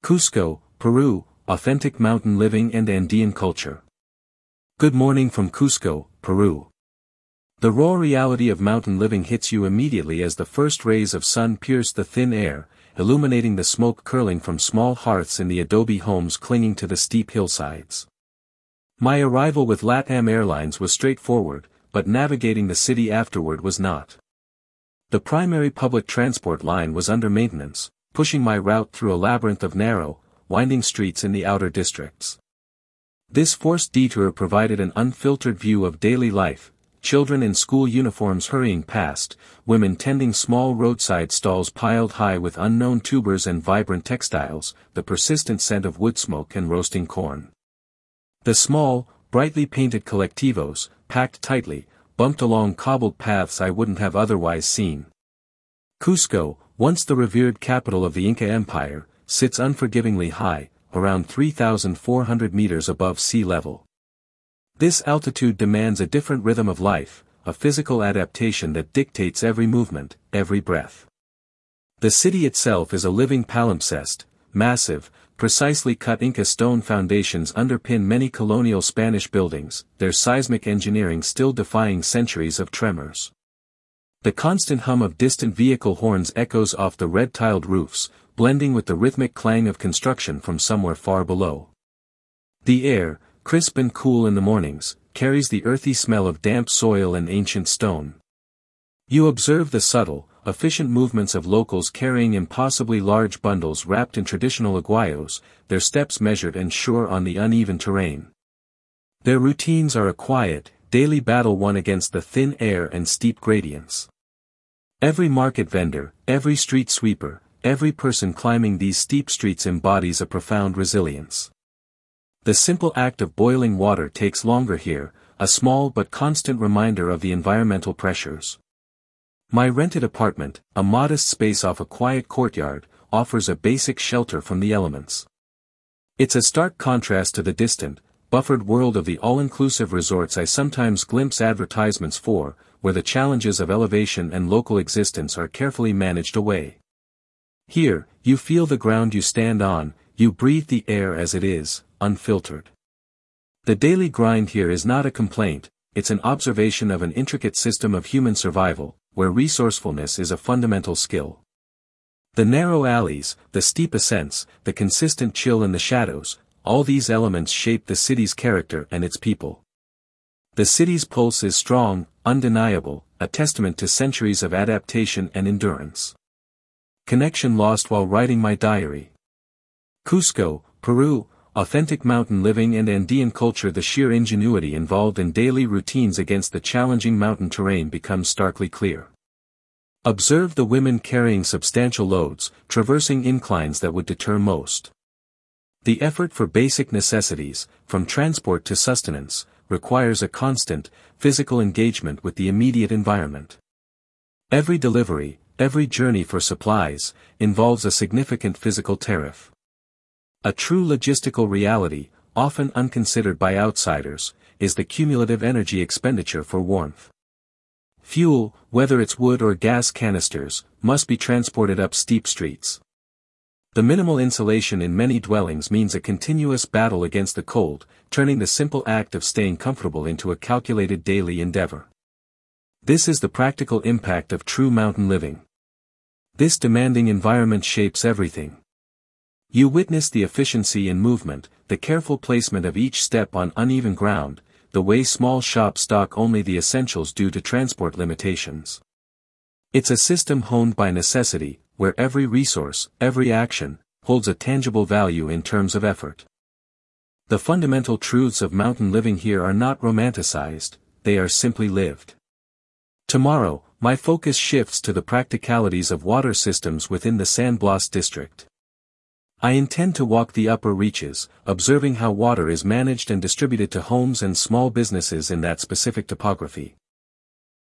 Cusco, Peru, authentic mountain living and Andean culture. Good morning from Cusco, Peru. The raw reality of mountain living hits you immediately as the first rays of sun pierce the thin air, illuminating the smoke curling from small hearths in the adobe homes clinging to the steep hillsides. My arrival with LATAM Airlines was straightforward, but navigating the city afterward was not. The primary public transport line was under maintenance, pushing my route through a labyrinth of narrow, winding streets in the outer districts. This forced detour provided an unfiltered view of daily life, children in school uniforms hurrying past, women tending small roadside stalls piled high with unknown tubers and vibrant textiles, the persistent scent of wood smoke and roasting corn. The small, brightly painted colectivos, packed tightly, bumped along cobbled paths I wouldn't have otherwise seen. Cusco, once the revered capital of the Inca Empire, sits unforgivingly high, around 3,400 meters above sea level. This altitude demands a different rhythm of life, a physical adaptation that dictates every movement, every breath. The city itself is a living palimpsest, massive, precisely cut Inca stone foundations underpin many colonial Spanish buildings, their seismic engineering still defying centuries of tremors. The constant hum of distant vehicle horns echoes off the red-tiled roofs, blending with the rhythmic clang of construction from somewhere far below. The air, crisp and cool in the mornings, carries the earthy smell of damp soil and ancient stone. You observe the subtle, efficient movements of locals carrying impossibly large bundles wrapped in traditional aguayos, their steps measured and sure on the uneven terrain. Their routines are a quiet, daily battle won against the thin air and steep gradients. Every market vendor, every street sweeper, every person climbing these steep streets embodies a profound resilience. The simple act of boiling water takes longer here, a small but constant reminder of the environmental pressures. My rented apartment, a modest space off a quiet courtyard, offers a basic shelter from the elements. It's a stark contrast to the distant, buffered world of the all-inclusive resorts I sometimes glimpse advertisements for, where the challenges of elevation and local existence are carefully managed away. Here, you feel the ground you stand on, you breathe the air as it is, unfiltered. The daily grind here is not a complaint, it's an observation of an intricate system of human survival, where resourcefulness is a fundamental skill. The narrow alleys, the steep ascents, the consistent chill in the shadows, all these elements shape the city's character and its people. The city's pulse is strong, undeniable, a testament to centuries of adaptation and endurance. Connection lost while writing my diary. Cusco, Peru, authentic mountain living and Andean culture. The sheer ingenuity involved in daily routines against the challenging mountain terrain becomes starkly clear. Observe the women carrying substantial loads, traversing inclines that would deter most. The effort for basic necessities, from transport to sustenance, requires a constant, physical engagement with the immediate environment. Every delivery, every journey for supplies, involves a significant physical tariff. A true logistical reality, often unconsidered by outsiders, is the cumulative energy expenditure for warmth. Fuel, whether it's wood or gas canisters, must be transported up steep streets. The minimal insulation in many dwellings means a continuous battle against the cold, turning the simple act of staying comfortable into a calculated daily endeavor. This is the practical impact of true mountain living. This demanding environment shapes everything. You witness the efficiency in movement, the careful placement of each step on uneven ground, the way small shops stock only the essentials due to transport limitations. It's a system honed by necessity, where every resource, every action, holds a tangible value in terms of effort. The fundamental truths of mountain living here are not romanticized, they are simply lived. Tomorrow, my focus shifts to the practicalities of water systems within the San Blas district. I intend to walk the upper reaches, observing how water is managed and distributed to homes and small businesses in that specific topography.